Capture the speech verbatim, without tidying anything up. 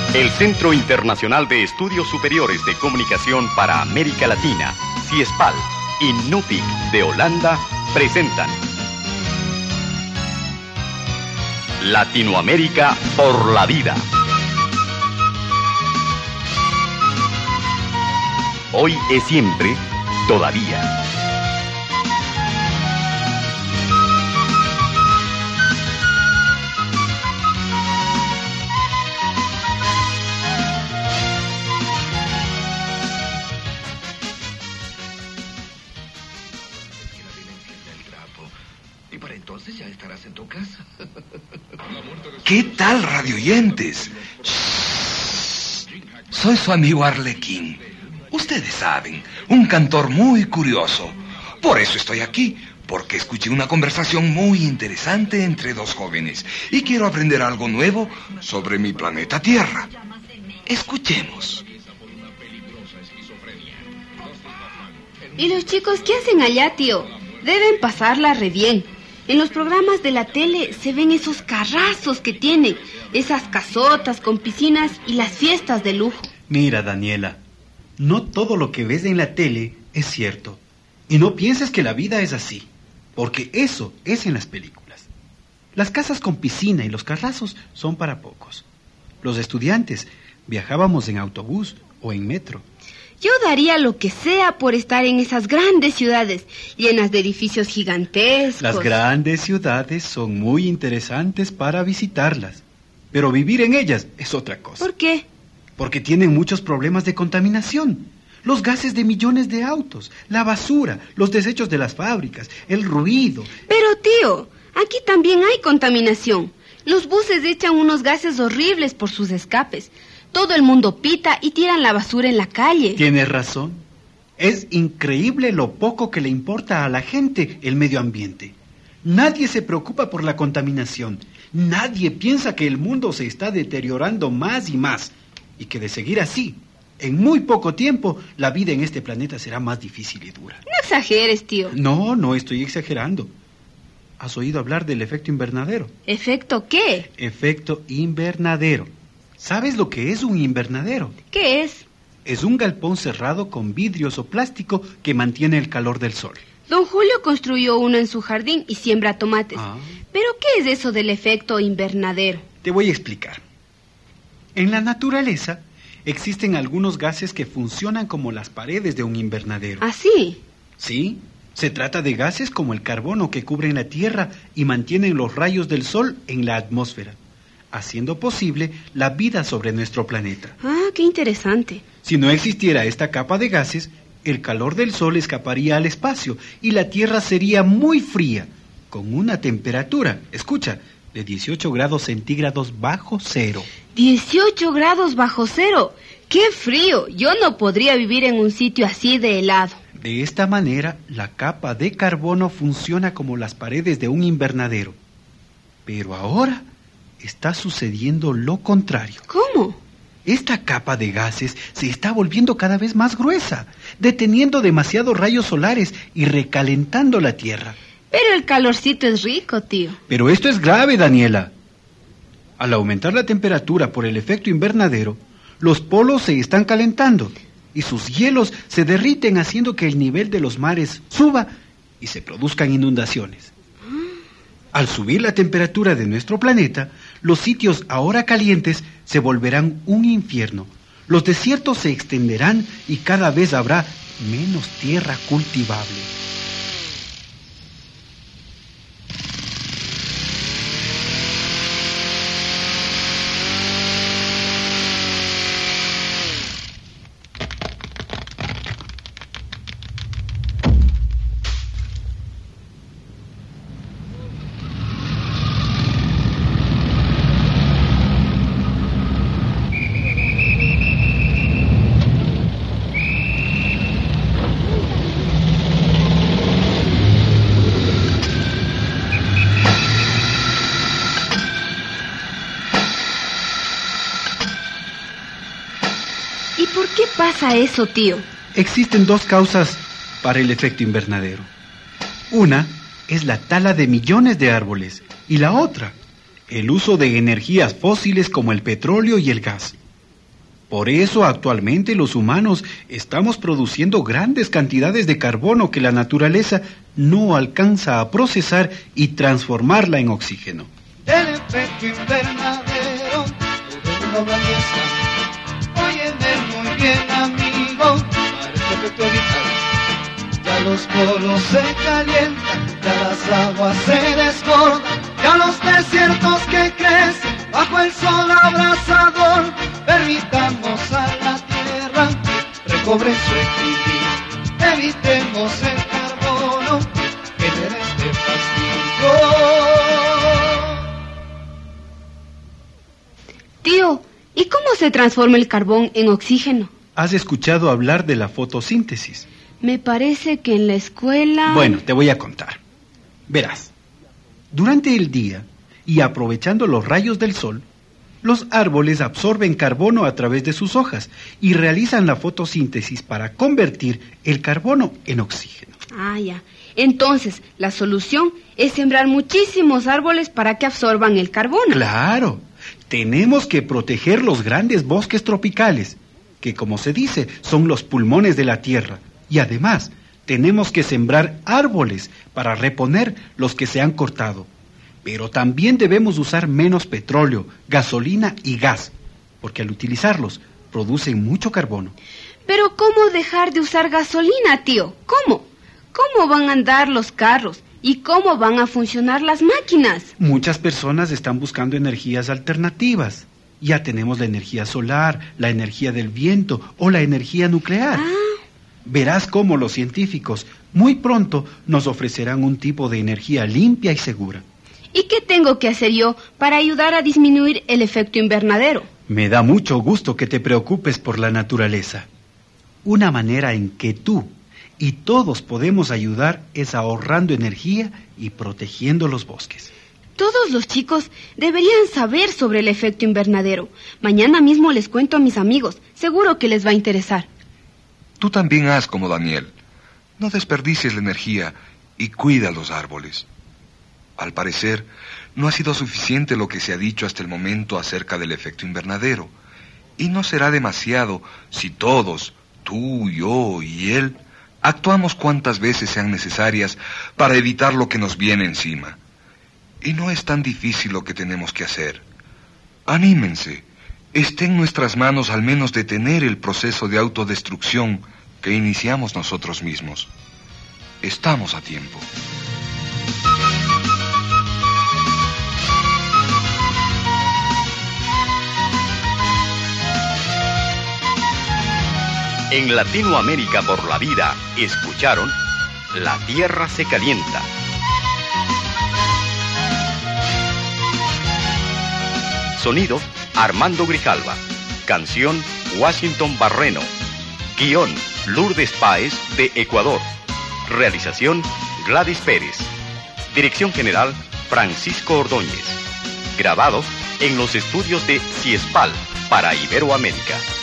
El Centro Internacional de Estudios Superiores de Comunicación para América Latina, CIESPAL, y NUPIC de Holanda presentan Latinoamérica por la vida. Hoy es siempre, todavía. Y para entonces ya estarás en tu casa. ¿Qué tal, radioyentes? Soy su amigo Arlequín. Ustedes saben, un cantor muy curioso. Por eso estoy aquí, porque escuché una conversación muy interesante entre dos jóvenes y quiero aprender algo nuevo sobre mi planeta Tierra. Escuchemos. ¿Y los chicos qué hacen allá, tío? Deben pasarla re bien. En los programas de la tele se ven esos carrazos que tienen, esas casotas con piscinas y las fiestas de lujo. Mira, Daniela, no todo lo que ves en la tele es cierto. Y no pienses que la vida es así, porque eso es en las películas. Las casas con piscina y los carrazos son para pocos. Los estudiantes viajábamos en autobús o en metro. Yo daría lo que sea por estar en esas grandes ciudades, llenas de edificios gigantescos. Las grandes ciudades son muy interesantes para visitarlas, pero vivir en ellas es otra cosa. ¿Por qué? Porque tienen muchos problemas de contaminación. Los gases de millones de autos, la basura, los desechos de las fábricas, el ruido. Pero, tío, aquí también hay contaminación. Los buses echan unos gases horribles por sus escapes. Todo el mundo pita y tiran la basura en la calle. Tienes razón. Es increíble lo poco que le importa a la gente el medio ambiente. Nadie se preocupa por la contaminación. Nadie piensa que el mundo se está deteriorando más y más. Y que de seguir así, en muy poco tiempo, la vida en este planeta será más difícil y dura. No exageres, tío. No, no estoy exagerando. ¿Has oído hablar del efecto invernadero? ¿Efecto qué? Efecto invernadero. ¿Sabes lo que es un invernadero? ¿Qué es? Es un galpón cerrado con vidrios o plástico que mantiene el calor del sol. Don Julio construyó uno en su jardín y siembra tomates. Ah. ¿Pero qué es eso del efecto invernadero? Te voy a explicar. En la naturaleza existen algunos gases que funcionan como las paredes de un invernadero. ¿Ah, sí? Sí, se trata de gases como el carbono que cubren la Tierra y mantienen los rayos del sol en la atmósfera, haciendo posible la vida sobre nuestro planeta. Ah, qué interesante. Si no existiera esta capa de gases, el calor del sol escaparía al espacio y la Tierra sería muy fría, con una temperatura, escucha, de dieciocho grados centígrados bajo cero. ¿dieciocho grados bajo cero? ¡Qué frío! Yo no podría vivir en un sitio así de helado. De esta manera, la capa de carbono funciona como las paredes de un invernadero. Pero ahora está sucediendo lo contrario. ¿Cómo? Esta capa de gases se está volviendo cada vez más gruesa, deteniendo demasiados rayos solares y recalentando la Tierra. Pero el calorcito es rico, tío. Pero esto es grave, Daniela. Al aumentar la temperatura por el efecto invernadero, los polos se están calentando y sus hielos se derriten, haciendo que el nivel de los mares suba y se produzcan inundaciones. Al subir la temperatura de nuestro planeta, los sitios ahora calientes se volverán un infierno. Los desiertos se extenderán y cada vez habrá menos tierra cultivable. ¿Y por qué pasa eso, tío? Existen dos causas para el efecto invernadero. Una es la tala de millones de árboles y la otra, el uso de energías fósiles como el petróleo y el gas. Por eso actualmente los humanos estamos produciendo grandes cantidades de carbono que la naturaleza no alcanza a procesar y transformarla en oxígeno. El efecto invernadero es una belleza. Óyeme muy bien, amigo, para este efecto vital. Ya los polos se calientan, ya las aguas se desbordan, ya los desiertos que crecen bajo el sol abrasador. Permitamos a la tierra que recobre su equilibrio. Evitemos el carbono que genera este fastidio. Tío, ¿y cómo se transforma el carbón en oxígeno? ¿Has escuchado hablar de la fotosíntesis? Me parece que en la escuela... Bueno, te voy a contar. Verás, durante el día y aprovechando los rayos del sol, los árboles absorben carbono a través de sus hojas y realizan la fotosíntesis para convertir el carbono en oxígeno. Ah, ya. Entonces, la solución es sembrar muchísimos árboles para que absorban el carbono. Claro, tenemos que proteger los grandes bosques tropicales, que como se dice, son los pulmones de la tierra. Y además, tenemos que sembrar árboles para reponer los que se han cortado. Pero también debemos usar menos petróleo, gasolina y gas, porque al utilizarlos producen mucho carbono. Pero ¿cómo dejar de usar gasolina, tío? ¿Cómo? ¿Cómo van a andar los carros? ¿Y cómo van a funcionar las máquinas? Muchas personas están buscando energías alternativas. Ya tenemos la energía solar, la energía del viento o la energía nuclear. Ah. Verás cómo los científicos muy pronto nos ofrecerán un tipo de energía limpia y segura. ¿Y qué tengo que hacer yo para ayudar a disminuir el efecto invernadero? Me da mucho gusto que te preocupes por la naturaleza. Una manera en que tú y todos podemos ayudar es ahorrando energía y protegiendo los bosques. Todos los chicos deberían saber sobre el efecto invernadero. Mañana mismo les cuento a mis amigos. Seguro que les va a interesar. Tú también haz como Daniel. No desperdicies la energía y cuida los árboles. Al parecer, no ha sido suficiente lo que se ha dicho hasta el momento acerca del efecto invernadero. Y no será demasiado si todos, tú, yo y él, actuamos cuantas veces sean necesarias para evitar lo que nos viene encima. Y no es tan difícil lo que tenemos que hacer. Anímense. Está en nuestras manos al menos detener el proceso de autodestrucción que iniciamos nosotros mismos. Estamos a tiempo. En Latinoamérica por la vida, escucharon La Tierra se calienta. Sonido, Armando Grijalva. Canción, Washington Barreno. Guión, Lourdes Páez, de Ecuador. Realización, Gladys Pérez. Dirección general, Francisco Ordóñez. Grabado en los estudios de CIESPAL para Iberoamérica.